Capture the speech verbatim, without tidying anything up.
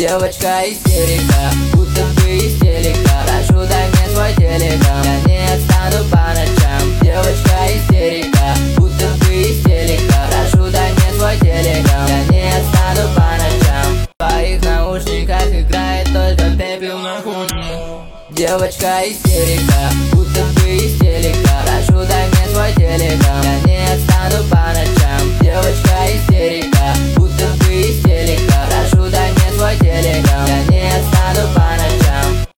Девочка истерика, будто бы из телека. Прошу, дай мне свой телеграм, я не отстану по ночам. Девочка истерика, будто бы из телека. Прошу, дай мне свой телеграм, я не отстану по ночам. В твоих наушниках играет только пепел на хуне. Девочка истерика, будто бы из телека. Прошу, дай мне свой телеграм.